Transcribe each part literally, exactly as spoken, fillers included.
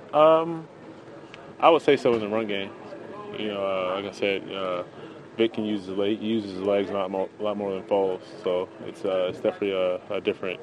Um, I would say so in the run game. You know, uh, like I said, uh, Vic can use his leg, he uses his legs a lot more, a lot more than Foles. So it's uh, it's definitely a, a different,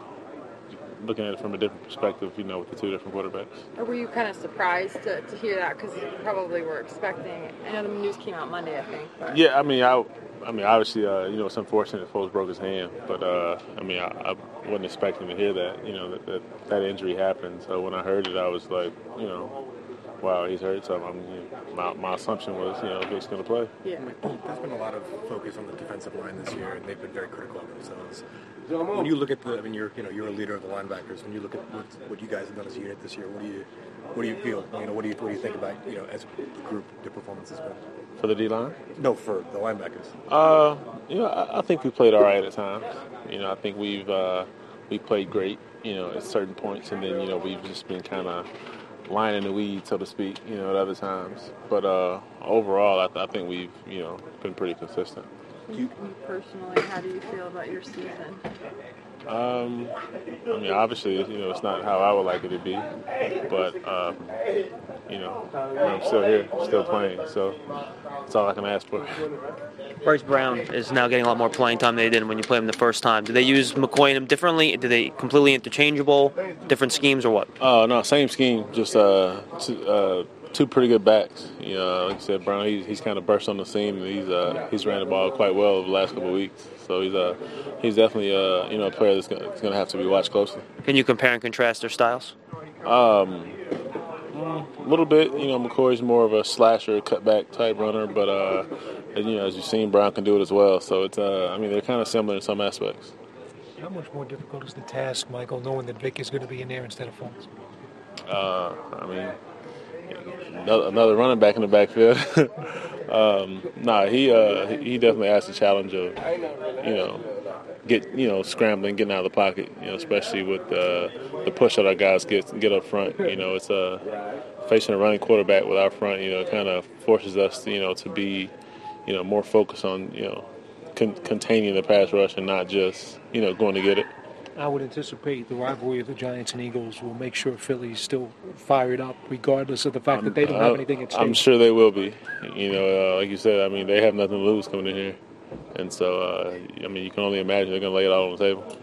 looking at it from a different perspective. You know, with the two different quarterbacks. Or were you kind of surprised to, to hear that because you probably were expecting? I know the news came out Monday, I think. But. Yeah, I mean, I, I mean, obviously, uh, you know, it's unfortunate that Foles broke his hand, but uh, I mean, I, I wasn't expecting to hear that. You know, that, that that injury happened. So when I heard it, I was like, you know. Wow, he's hurt. So I'm, you know, my my assumption was, you know, Vic's going to play. Yeah. There's been a lot of focus on the defensive line this year, and they've been very critical of themselves. When you look at the, I mean, you're you know you're a leader of the linebackers. When you look at what, what you guys have done as a unit this year, what do you what do you feel? You know, what do you what do you think about you know as a group the performance has been? For the D line? No, for the linebackers. Uh, you know, I, I think we played all right at times. You know, I think we've uh, we played great. You know, at certain points, and then you know we've just been kind of lying in the weeds, so to speak, you know, at other times. But uh, overall, I, th- I think we've, you know, been pretty consistent. You, you personally, how do you feel about your season? Um, I mean, obviously, you know, it's not how I would like it to be, but um, you know, I'm still here, still playing, so that's all I can ask for. Bryce Brown is now getting a lot more playing time than they did when you played him the first time. Do they use McCoy and him differently? Do they completely interchangeable, different schemes, or what? Oh, uh, no, same scheme, just uh, two, uh, two pretty good backs. You know, like I said, Brown, he's, he's kind of burst on the scene, and he's uh, he's ran the ball quite well over the last couple of weeks. So he's uh, he's definitely uh, you know a player that's going to have to be watched closely. Can you compare and contrast their styles? Um, a little bit. You know, McCoy's more of a slasher, cutback type runner, but uh, and, you know, as you've seen, Brown can do it as well. So it's uh, I mean, they're kind of similar in some aspects. How much more difficult is the task, Michael, knowing that Vic is going to be in there instead of Foles? Uh, I mean. Another running back in the backfield. um, nah, he uh, he definitely has the challenge of, you know, get you know scrambling, getting out of the pocket. You know, especially with uh, the push that our guys get get up front. You know, it's uh, facing a running quarterback with our front. You know, kind of forces us, to, you know, to be, you know, more focused on you know con- containing the pass rush and not just you know going to get it. I would anticipate the rivalry of the Giants and Eagles will make sure Philly's still fired up, regardless of the fact um, that they don't have anything at stake. I'm sure they will be. You know, uh, like you said, I mean, they have nothing to lose coming in here. And so, uh, I mean, you can only imagine they're going to lay it all on the table.